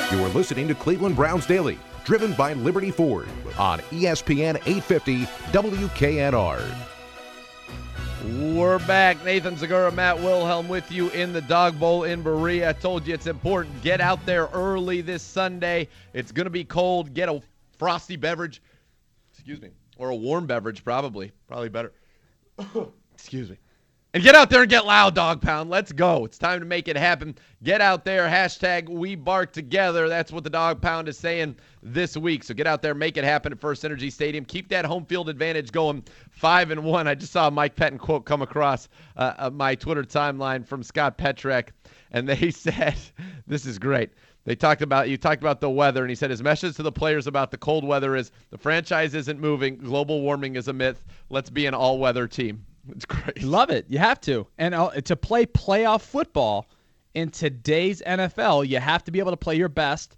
You are listening to Cleveland Browns Daily, driven by Liberty Ford on ESPN 850 WKNR. We're back. Nathan Zegura, Matt Wilhelm with you in the Dog Bowl in Berea. I told you it's important. Get out there early this Sunday. It's going to be cold. Get a frosty beverage. Excuse me. Or a warm beverage, probably. Probably better. Excuse me. And get out there and get loud, Dog Pound. Let's go. It's time to make it happen. Get out there. Hashtag We Bark Together. That's what the Dog Pound is saying this week. So get out there, make it happen at First Energy Stadium. Keep that home field advantage going 5-1. I just saw a Mike Pettin quote come across my Twitter timeline from Scott Petrek, and they said, this is great. You talked about the weather, and he said his message to the players about the cold weather is the franchise isn't moving. Global warming is a myth. Let's be an all-weather team. It's great. Love it. You have to. And to play playoff football in today's NFL, you have to be able to play your best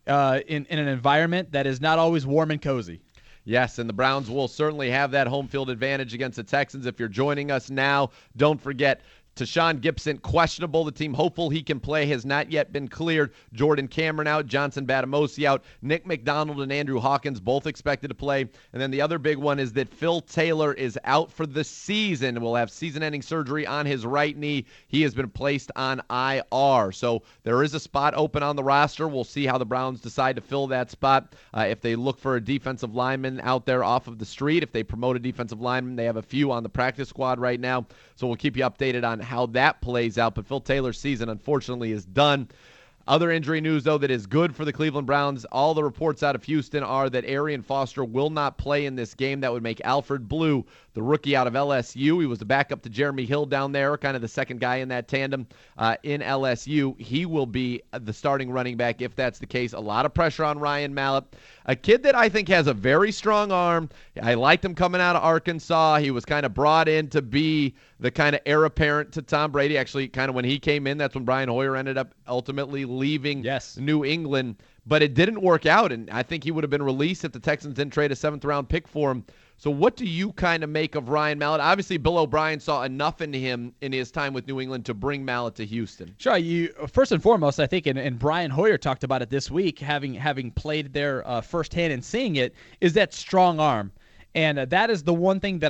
in an environment that is not always warm and cozy. Yes, and the Browns will certainly have that home field advantage against the Texans. If you're joining us now, don't forget, Tashaun Gipson, questionable. The team hopeful he can play has not yet been cleared. Jordan Cameron out, Johnson Batamosi out, Nick McDonald and Andrew Hawkins both expected to play. And then the other big one is that Phil Taylor is out for the season. Will have season-ending surgery on his right knee. He has been placed on IR. So there is a spot open on the roster. We'll see how the Browns decide to fill that spot. If they look for a defensive lineman out there off of the street, if they promote a defensive lineman, they have a few on the practice squad right now. So we'll keep you updated on how that plays out. But Phil Taylor's season, unfortunately, is done. Other injury news, though, that is good for the Cleveland Browns. All the reports out of Houston are that Arian Foster will not play in this game. That would make Alfred Blue, the rookie out of LSU. He was the backup to Jeremy Hill down there, kind of the second guy in that tandem in LSU. He will be the starting running back if that's the case. A lot of pressure on Ryan Mallett, a kid that I think has a very strong arm. I liked him coming out of Arkansas. He was kind of brought in to be the kind of heir apparent to Tom Brady. Actually, kind of when he came in, that's when Brian Hoyer ended up ultimately leaving New England. But it didn't work out, and I think he would have been released if the Texans didn't trade a seventh-round pick for him. So what do you kind of make of Ryan Mallett? Obviously, Bill O'Brien saw enough in him in his time with New England to bring Mallett to Houston. Sure. First and foremost, I think, and Brian Hoyer talked about it this week, having played there firsthand and seeing it, is that strong arm. And that is the one thing that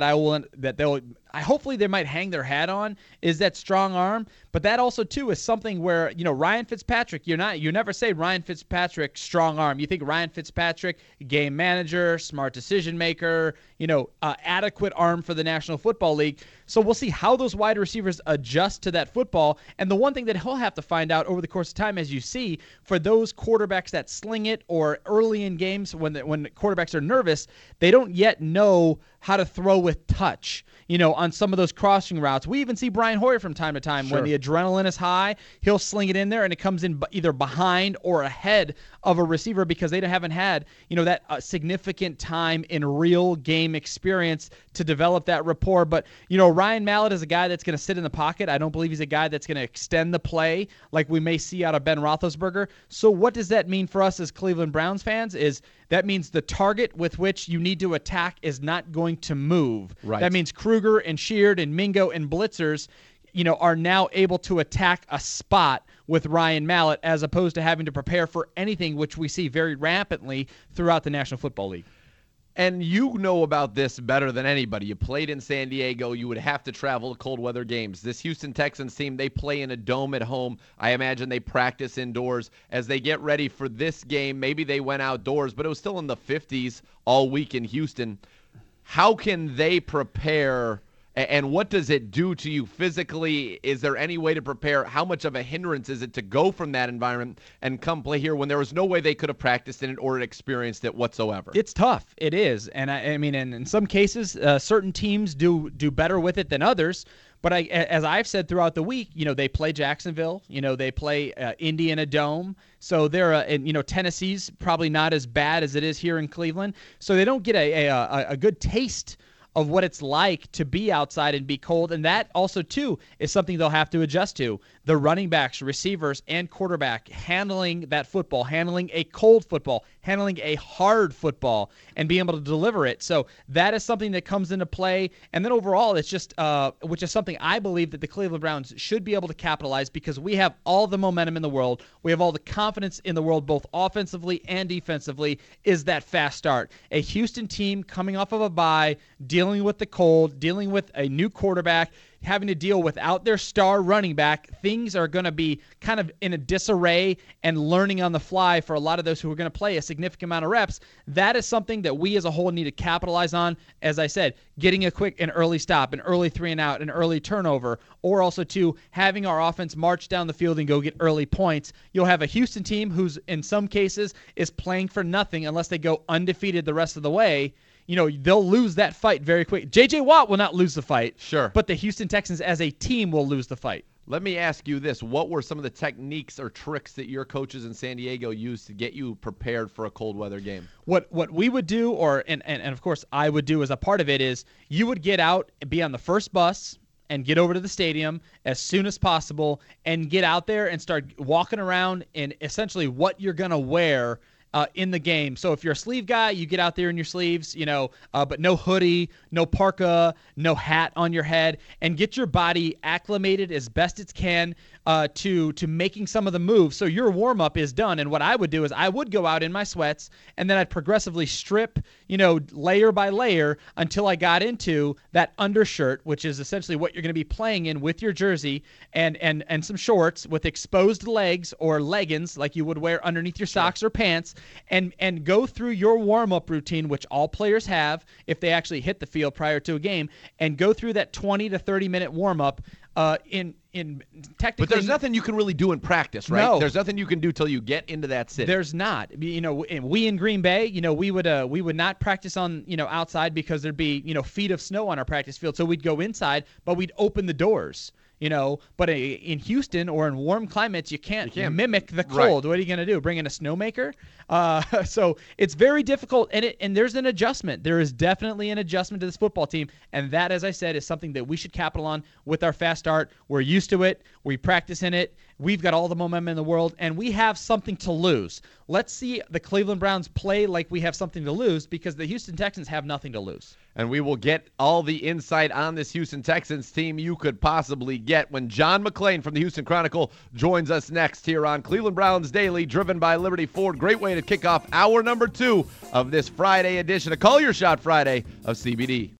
hopefully they might hang their hat on, is that strong arm. But that also too is something where, Ryan Fitzpatrick, you never say Ryan Fitzpatrick strong arm. You think Ryan Fitzpatrick, game manager, smart decision maker, adequate arm for the National Football League. So we'll see how those wide receivers adjust to that football. And the one thing that he'll have to find out over the course of time, as you see, for those quarterbacks that sling it, or early in games when quarterbacks are nervous, they don't yet know how to throw with touch, on some of those crossing routes. We even see Brian Hoyer from time to time. When the adrenaline is high, he'll sling it in there, and it comes in either behind or ahead of a receiver because they haven't had, that significant time in real game experience to develop that rapport. But, Ryan Mallett is a guy that's going to sit in the pocket. I don't believe he's a guy that's going to extend the play like we may see out of Ben Roethlisberger. So what does that mean for us as Cleveland Browns fans is that means the target with which you need to attack is not going to move. Right. That means Kruger and Sheard and Mingo and blitzers, are now able to attack a spot with Ryan Mallett as opposed to having to prepare for anything, which we see very rampantly throughout the National Football League. And you know about this better than anybody. You played in San Diego. You would have to travel to cold weather games. This Houston Texans team, they play in a dome at home. I imagine they practice indoors. As they get ready for this game, maybe they went outdoors, but it was still in the 50s all week in Houston. How can they prepare, and what does it do to you physically? Is there any way to prepare? How much of a hindrance is it to go from that environment and come play here when there was no way they could have practiced in it or experienced it whatsoever? It's tough. It is. And I mean, and in some cases, certain teams do better with it than others. But as I've said throughout the week, they play Jacksonville. They play Indy in a dome. So they're, and Tennessee's probably not as bad as it is here in Cleveland. So they don't get a good taste of what it's like to be outside and be cold. And that also, too, is something they'll have to adjust to. The running backs, receivers, and quarterback handling that football, handling a cold football, handling a hard football, and being able to deliver it. So that is something that comes into play. And then overall, it's just, which is something I believe that the Cleveland Browns should be able to capitalize, because we have all the momentum in the world. We have all the confidence in the world, both offensively and defensively, is that fast start. A Houston team coming off of a bye, dealing with the cold, dealing with a new quarterback, having to deal without their star running back. Things are going to be kind of in a disarray and learning on the fly for a lot of those who are going to play a significant amount of reps. That is something that we as a whole need to capitalize on. As I said, getting an early stop, an early 3-and-out, an early turnover, or also to having our offense march down the field and go get early points. You'll have a Houston team who's in some cases is playing for nothing unless they go undefeated the rest of the way. They'll lose that fight very quick. J.J. Watt will not lose the fight. Sure. But the Houston Texans as a team will lose the fight. Let me ask you this. What were some of the techniques or tricks that your coaches in San Diego used to get you prepared for a cold weather game? What we would do, and of course I would do as a part of it, is you would get out and be on the first bus and get over to the stadium as soon as possible and get out there and start walking around in essentially what you're going to wear in the game. So if you're a sleeve guy, you get out there in your sleeves, but no hoodie, no parka, no hat on your head, and get your body acclimated as best it can to making some of the moves. So your warm-up is done. And what I would do is I would go out in my sweats, and then I'd progressively strip, layer by layer until I got into that undershirt, which is essentially what you're going to be playing in with your jersey, and some shorts with exposed legs or leggings like you would wear underneath your socks or pants, and go through your warm-up routine, which all players have if they actually hit the field prior to a game, and go through that 20 to 30-minute warm-up in technically. But there's nothing you can really do in practice, right? No. There's nothing you can do till you get into that city. There's not. We in Green Bay, we would not practice on, outside because there'd be, feet of snow on our practice field. So we'd go inside, but we'd open the doors. But in Houston or in warm climates, you can't mimic the cold. Right. What are you going to do? Bring in a snowmaker? So it's very difficult, and there's an adjustment. There is definitely an adjustment to this football team, and that, as I said, is something that we should capital on with our fast start. We're used to it. We practice in it. We've got all the momentum in the world, and we have something to lose. Let's see the Cleveland Browns play like we have something to lose, because the Houston Texans have nothing to lose. And we will get all the insight on this Houston Texans team you could possibly get when John McClain from the Houston Chronicle joins us next here on Cleveland Browns Daily, driven by Liberty Ford. Great way to kick off hour number 2 of this Friday edition, a Call Your Shot Friday of CBD.